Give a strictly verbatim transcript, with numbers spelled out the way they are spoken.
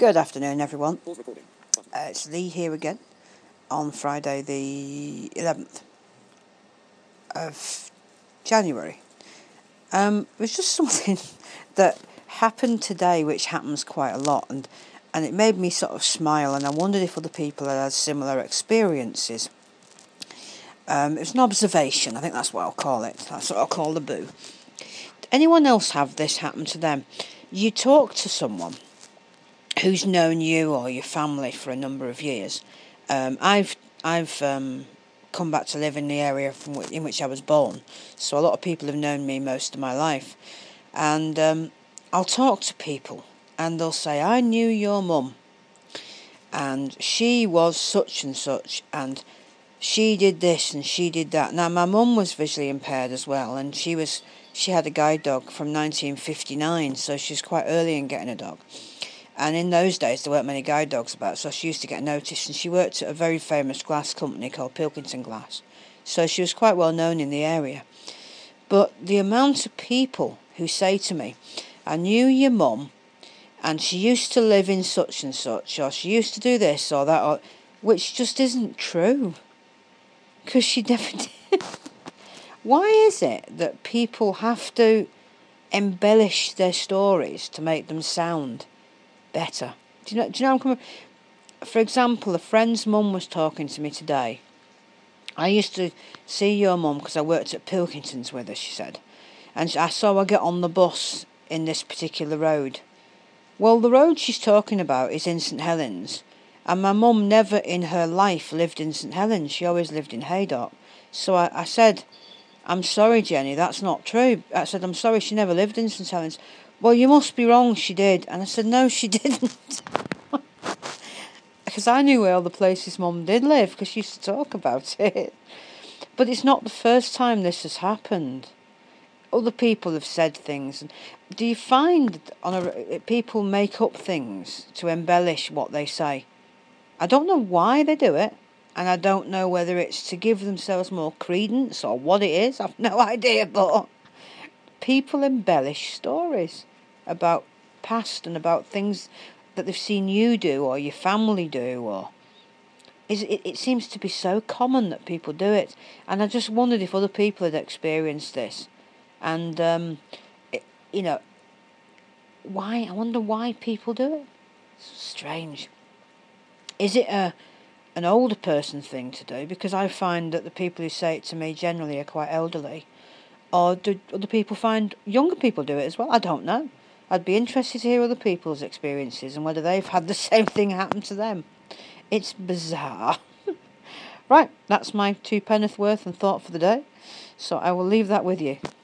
Good afternoon, everyone. Uh, it's Lee here again on Friday the eleventh of January. Um, it was just something that happened today, which happens quite a lot, and, and it made me sort of smile, and I wondered if other people had had similar experiences. Um, it was an observation, I think that's what I'll call it. That's what I'll call the boo. Anyone else have this happen to them? You talk to someone who's known you or your family for a number of years. Um, I've I've um, come back to live in the area from which, in which I was born, so a lot of people have known me most of my life. And um, I'll talk to people, and they'll say, "I knew your mum, and she was such and such, and she did this and she did that." Now, my mum was visually impaired as well, and she was she had a guide dog from nineteen fifty-nine, so she was quite early in getting a dog. And in those days, there weren't many guide dogs about, so she used to get noticed. And she worked at a very famous glass company called Pilkington Glass. So she was quite well known in the area. But the amount of people who say to me, "I knew your mum, and she used to live in such and such, or she used to do this or that," or, which just isn't true. Because she never did. Why is it that people have to embellish their stories to make them sound better? Do you know? Do you know? I'm coming. For example, a friend's mum was talking to me today. I used to see your mum because I worked at Pilkington's with her, she said, and I saw her get on the bus in this particular road. Well, the road she's talking about is in St Helens, and my mum never in her life lived in St Helens. She always lived in Haydock. So I, I said, "I'm sorry, Jenny, that's not true." I said, "I'm sorry, she never lived in St Helens." "Well, you must be wrong, she did." And I said, "No, she didn't." Because I knew where all the places Mum did live, because she used to talk about it. But it's not the first time this has happened. Other people have said things. Do you find on a, people make up things to embellish what they say? I don't know why they do it, and I don't know whether it's to give themselves more credence or what it is. I've no idea, but people embellish stories about past and about things that they've seen you do or your family do, or is it, it seems to be so common that people do it. And I just wondered if other people had experienced this, and um, it, you know, why? I wonder why people do it. It's strange. Is it a an older person thing to do? Because I find that the people who say it to me generally are quite elderly. Or do other people find younger people do it as well? I don't know. I'd be interested to hear other people's experiences and whether they've had the same thing happen to them. It's bizarre. Right, that's my two penneth worth and thought for the day. So I will leave that with you.